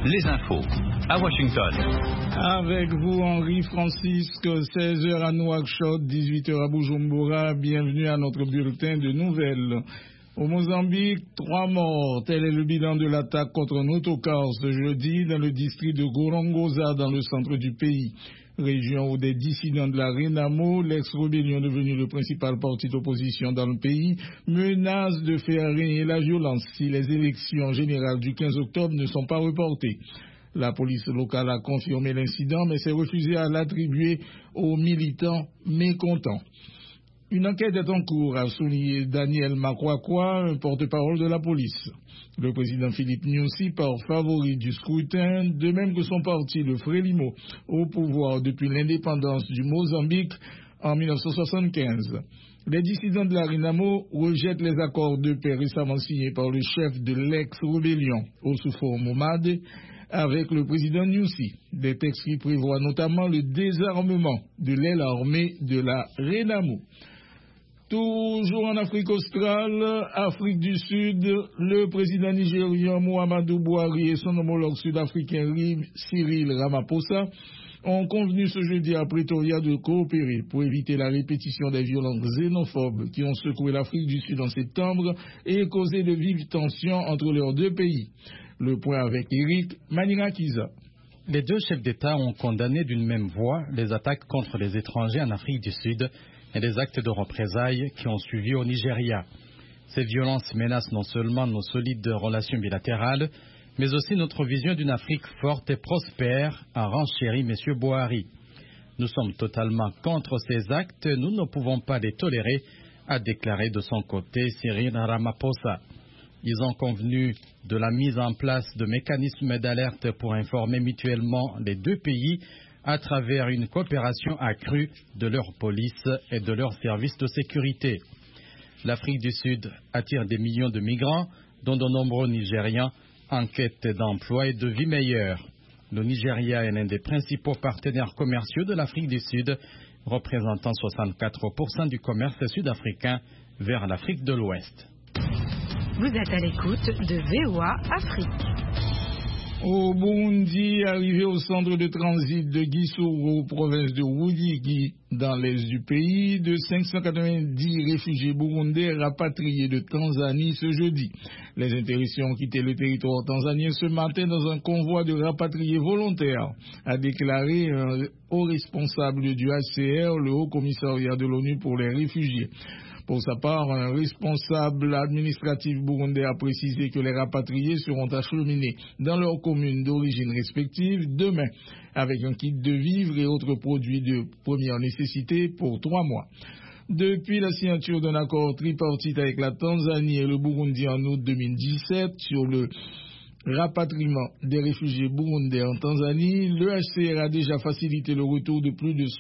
les infos à Washington. Avec vous, Henri Francisque, 16h à Nouakchott, 18h à Bujumbura. Bienvenue à notre bulletin de nouvelles. Au Mozambique, 3 morts. Tel est le bilan de l'attaque contre un autocar ce jeudi dans le district de Gorongosa, dans le centre du pays. Région où des dissidents de la Renamo, l'ex-rébellion devenue le principal parti d'opposition dans le pays, menacent de faire régner la violence si les élections générales du 15 octobre ne sont pas reportées. La police locale a confirmé l'incident, mais s'est refusée à l'attribuer aux militants mécontents. Une enquête est en cours, a souligné Daniel Makwakwa, un porte-parole de la police. Le président Philippe Nyusi part favori du scrutin, de même que son parti, le Frelimo, au pouvoir depuis l'indépendance du Mozambique en 1975. Les dissidents de la Renamo rejettent les accords de paix récemment signés par le chef de l'ex-rébellion, Oussoufou Momade, avec le président Nyusi. Des textes qui prévoient notamment le désarmement de l'aile armée de la Renamo. Toujours en Afrique australe, Afrique du Sud, le président nigérian Muhammadu Buhari et son homologue sud-africain Cyril Ramaphosa ont convenu ce jeudi à Pretoria de coopérer pour éviter la répétition des violences xénophobes qui ont secoué l'Afrique du Sud en septembre et causé de vives tensions entre leurs deux pays. Le point avec Eric Manirakiza. Les deux chefs d'État ont condamné d'une même voix les attaques contre les étrangers en Afrique du Sud et les actes de représailles qui ont suivi au Nigeria. Ces violences menacent non seulement nos solides relations bilatérales, mais aussi notre vision d'une Afrique forte et prospère, a renchéri M. Buhari. Nous sommes totalement contre ces actes, nous ne pouvons pas les tolérer, a déclaré de son côté Cyril Ramaphosa. Ils ont convenu de la mise en place de mécanismes d'alerte pour informer mutuellement les deux pays à travers une coopération accrue de leur police et de leurs services de sécurité. L'Afrique du Sud attire des millions de migrants, dont de nombreux Nigérians, en quête d'emploi et de vie meilleure. Le Nigeria est l'un des principaux partenaires commerciaux de l'Afrique du Sud, représentant 64% du commerce sud-africain vers l'Afrique de l'Ouest. Vous êtes à l'écoute de VOA Afrique. Au Burundi, arrivé au centre de transit de Gisuru, province de Ruyigi, dans l'est du pays, de 590 réfugiés burundais rapatriés de Tanzanie ce jeudi. Les intéressés ont quitté le territoire tanzanien ce matin dans un convoi de rapatriés volontaires, a déclaré un haut responsable du HCR, le Haut Commissariat de l'ONU pour les réfugiés. Pour sa part, un responsable administratif burundais a précisé que les rapatriés seront acheminés dans leurs communes d'origine respectives demain, avec un kit de vivres et autres produits de première nécessité pour 3 mois. Depuis la signature d'un accord tripartite avec la Tanzanie et le Burundi en août 2017 sur le rapatriement des réfugiés burundais en Tanzanie, le HCR a déjà facilité le retour de plus de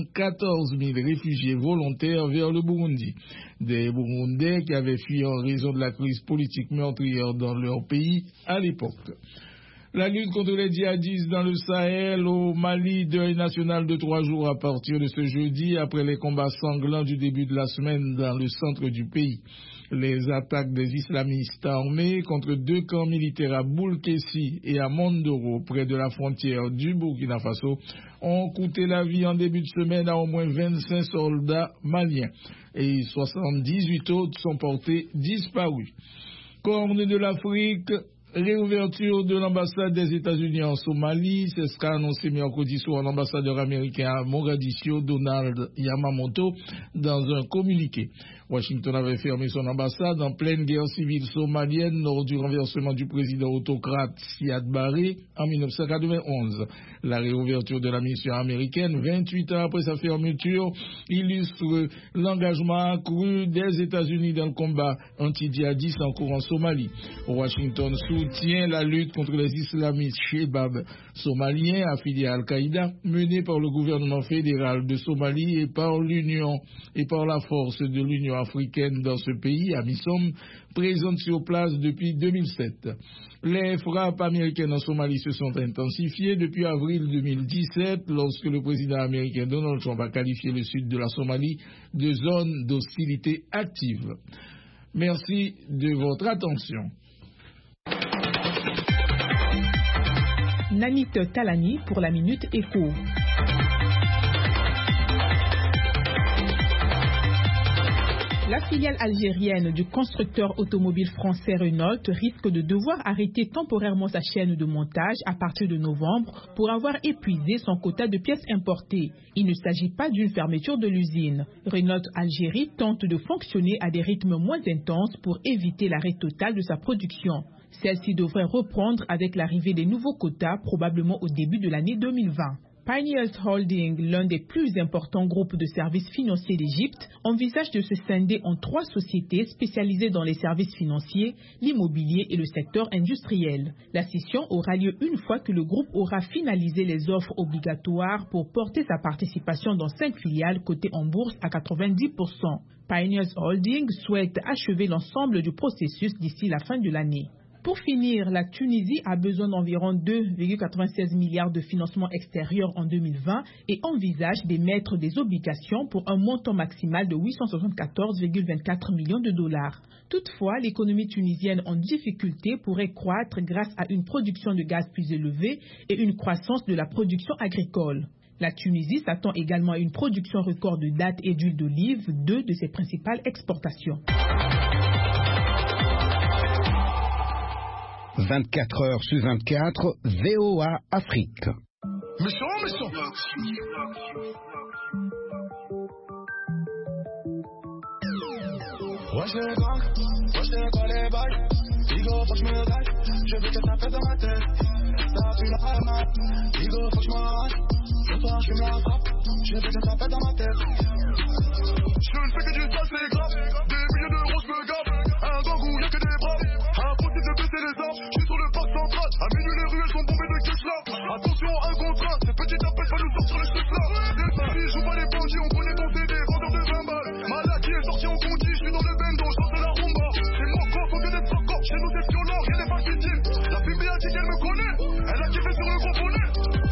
74 000 réfugiés volontaires vers le Burundi. Des Burundais qui avaient fui en raison de la crise politique meurtrière dans leur pays à l'époque. La lutte contre les djihadistes dans le Sahel au Mali, deuil national de 3 jours à partir de ce jeudi après les combats sanglants du début de la semaine dans le centre du pays. Les attaques des islamistes armés contre 2 camps militaires à Boulkessi et à Mondoro, près de la frontière du Burkina Faso, ont coûté la vie en début de semaine à au moins 25 soldats maliens et 78 autres sont portés disparus. Corne de l'Afrique, réouverture de l'ambassade des États-Unis en Somalie, c'est ce qu'a annoncé mercredi soir l'ambassadeur américain à Mogadiscio, Donald Yamamoto, dans un communiqué. Washington avait fermé son ambassade en pleine guerre civile somalienne lors du renversement du président autocrate Siad Barre en 1991. La réouverture de la mission américaine, 28 ans après sa fermeture, illustre l'engagement accru des États-Unis dans le combat anti-djihadiste en cours en Somalie. Washington soutient la lutte contre les islamistes Shebab somaliens affiliés à Al-Qaïda, menée par le gouvernement fédéral de Somalie et par l'Union et par la force de l'Union africaine dans ce pays, AMISOM, présente sur place depuis 2007. Les frappes américaines en Somalie se sont intensifiées depuis avril 2017 lorsque le président américain Donald Trump a qualifié le sud de la Somalie de zone d'hostilité active. Merci de votre attention. Nanit Talani pour la Minute Éco. La filiale algérienne du constructeur automobile français Renault risque de devoir arrêter temporairement sa chaîne de montage à partir de novembre pour avoir épuisé son quota de pièces importées. Il ne s'agit pas d'une fermeture de l'usine. Renault Algérie tente de fonctionner à des rythmes moins intenses pour éviter l'arrêt total de sa production. Celle-ci devrait reprendre avec l'arrivée des nouveaux quotas probablement au début de l'année 2020. Pioneers Holding, l'un des plus importants groupes de services financiers d'Égypte, envisage de se scinder en 3 sociétés spécialisées dans les services financiers, l'immobilier et le secteur industriel. La scission aura lieu une fois que le groupe aura finalisé les offres obligatoires pour porter sa participation dans 5 filiales cotées en bourse à 90%. Pioneers Holding souhaite achever l'ensemble du processus d'ici la fin de l'année. Pour finir, la Tunisie a besoin d'environ 2,96 milliards de financement extérieur en 2020 et envisage d'émettre des obligations pour un montant maximal de 874,24 millions de dollars. Toutefois, l'économie tunisienne en difficulté pourrait croître grâce à une production de gaz plus élevée et une croissance de la production agricole. La Tunisie s'attend également à une production record de dattes et d'huile d'olive, 2 de ses principales exportations. 24 heures sur 24, VOA Afrique. Méchant. Wesh les gangs, wesh les quoi les bails. Digo, faut que je me daille, je veux que ça pète dans ma tête. Ça pue la ramasse, digo, faut que je m'arrache. Ce soir, je fume la frappe, je veux que ça pète dans ma tête. Je ne fais que du sale, c'est grave. Des milliers d'euros, je me gave. Un gang où y'a que des bras. Impossible de baisser les armes, je suis sur le parc central. À minuit, les ruelles sont bombées de cash là. Attention, un contrat, ces petits appels va nous sortir les cheveux là. Les familles jouent pas les bandits, on connaît ton CD, vendeur de 20 balles. Malaki est sorti en conti, je suis dans le bendo, je pense de la rumba. C'est mon corps, faut que des sorts, chez nous c'est violent, rien n'est pas légitime. La fille a dit qu'elle me connaît, elle a kiffé sur le gros bonnet.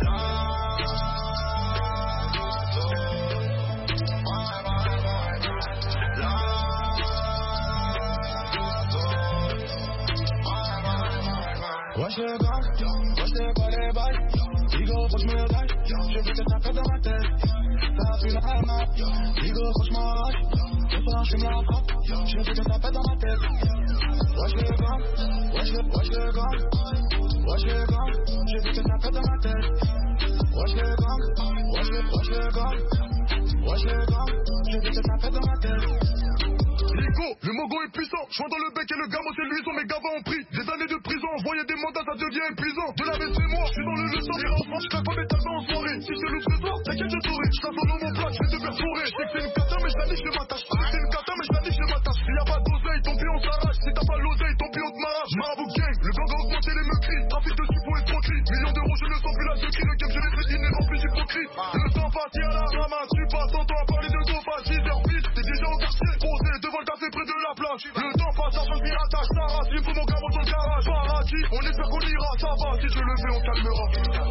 Wesh les gangs, wesh les quoi les bails. Digo, faut que je me daille, je veux que ça pète dans ma tête. Ça pue la ramasse, digo, faut que je m'arrache. Ce soir, je fume la frappe, je veux que ça pète dans ma tête. Wesh les gangs, wesh les gangs, wesh les gangs, je veux que ça pète dans ma tête. Wesh les gangs, wesh les gangs, wesh les gangs, je veux que ça pète dans ma tête. Ligo, le mogo est puissant, je dans le bec et le gamo c'est luisant, mes gavas ont pris des années de prison, envoyer des mandats ça devient épuisant. De la baisse c'est moi, je suis dans le leçon, j'irai en France, je claque pas mes talents en soirée. Si je te loupe ce soir, t'inquiète je saurai, je t'attends dans mon plat, je vais te faire fourrer. Je sais que c'est une cata mais je la niche, je m'attache. C'est une cata mais je la niche, je m'attache. S'il y a pas d'oseille, tant pis on s'arrache. Si t'as pas l'oseille, tant pis on te m'arrache. Marabout gang, le gang a augmenté les meurtris. Trafic de suppos escroquerie. Millions d'euros, je le sens plus la secrie. Le game je l'ai fait dîner rempli d'hypocrite. Le temps passe, y'a la ramasse, tu passes ton temps à parler de go face. 6h vite, t'es déjà au quartier. Posé devant le café près de la plage. Le temps passe, l'argent je m'y attache. Sarah, il me faut mon gamin dans le garage. Paradis, on espère qu'on ira, ça va. Si je le fais, on calmera.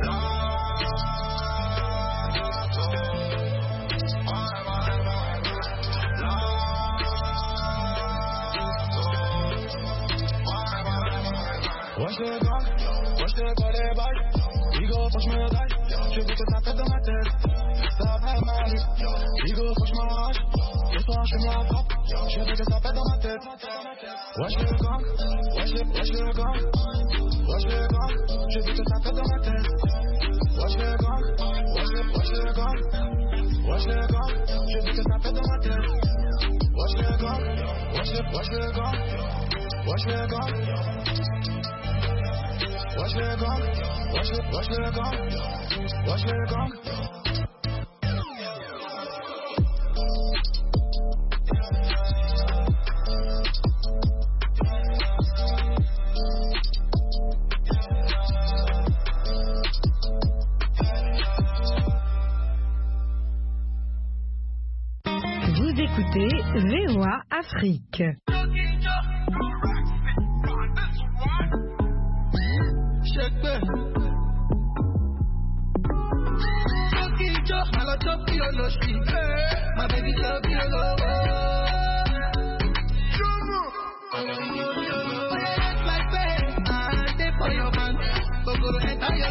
Wesh les gangs, wesh les quoi les bails. Digo, faut que je me daille, je veux que ça pète dans ma tête. Ça va mal, digo, faut que je m'arrache. Ce soir, je fume la frappe, je veux que ça pète dans ma tête. Wesh les gangs, wesh les gangs, wesh les gangs, je veux que ça pète dans ma tête. Wesh les gangs, wesh les gangs, wesh les gangs, je veux que ça pète dans ma tête. Wesh les gangs, wesh les gangs, wesh les gangs. Wesh les gangs, wesh les gangs, wesh les gangs. Vous écoutez VOA Afrique. My baby love you, love.